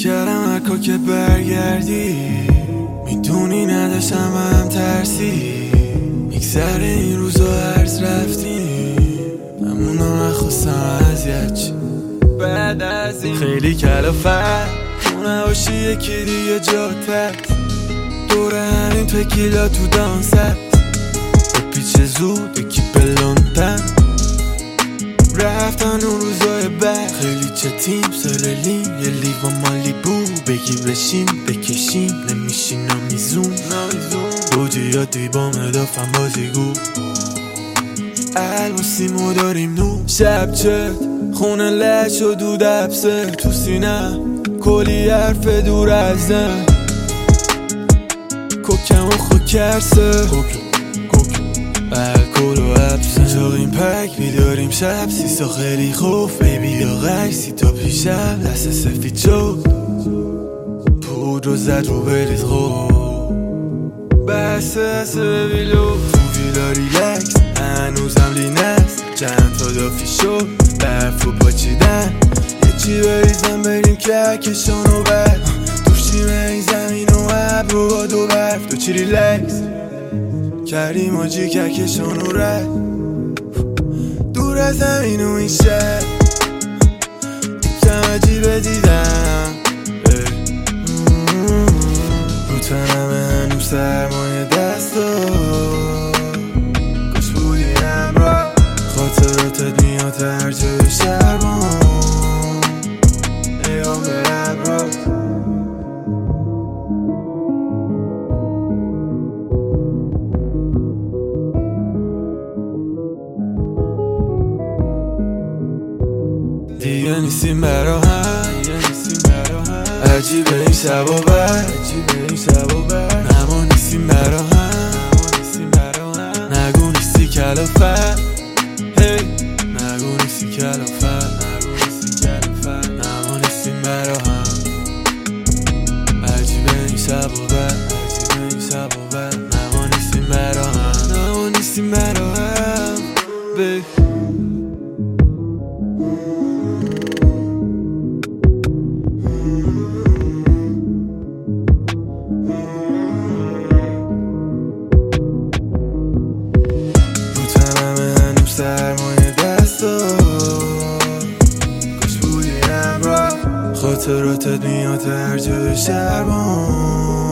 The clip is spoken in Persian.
کردم اکا که برگردی، میدونی نداشتم هم ترسی. میگذره این روزا عرض رفتیم، همونا نخواستم اذیت چی. بعد از این خیلی کلافت تو نباشی یکی دیگه جاتت، دور همین تکیلا تو دانست بپیچه زود یکی بلندن. رفتن اون روزای بعد خیلی چتیم سرلیم، یه لیوان مالیبو بگی بشیم بکشیم، نمیشی نمیزون دوجی یا دیبام ادافم بازیگو. الماسیمو داریم نو شب چت خونه لش و دود ابسه تو سینه، کلی حرف دور ازم کوکم و خوکرسه الکل و ابسه. چاقیم پک بیداریم شب سیسا خیلی خوف بیبی داغش سی تا پیشم دست سفید شد پود رو زد رو بریز خوب بسه ببیلو تو ویلا ریلکس هنوزم لینست چند تا دافی شد برف و پاچیدن یه چی بریزم بریم کهکشان و بر دوشتیم این زمین و ابر و باد و برف تو چی ریلکس کردیم آجی کهکشان و رد دور از زمین و این شهر دیگم عجیبه دیدم رو تنمه هنوز سرمایه دستا کاش بودی همراه خاطراتت میاد هر جای شهرمان ایام به ابراز. دیگه نیستیم برا هم عجیبه این شبا بر نما نیستیم برا هم نگو نیستی کلافت نگو نیستی کلافت نما نیستیم برا هم عجیبه این شبا بر نما نیستیم برا هم سرمایه دستا کاش بودی همراه خاطراتت میاد هر جای شهرمان